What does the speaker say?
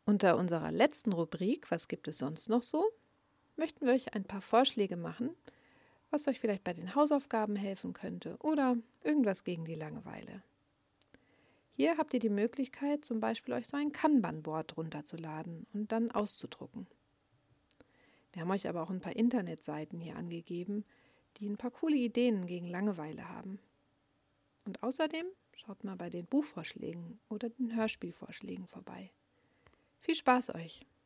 Unter unserer letzten Rubrik „Was gibt es sonst noch so?“ möchten wir euch ein paar Vorschläge machen, was euch vielleicht bei den Hausaufgaben helfen könnte oder irgendwas gegen die Langeweile. Hier habt ihr die Möglichkeit, zum Beispiel euch so ein Kanban-Board runterzuladen und dann auszudrucken. Wir haben euch aber auch ein paar Internetseiten hier angegeben, die ein paar coole Ideen gegen Langeweile haben. Und außerdem schaut mal bei den Buchvorschlägen oder den Hörspielvorschlägen vorbei. Viel Spaß euch!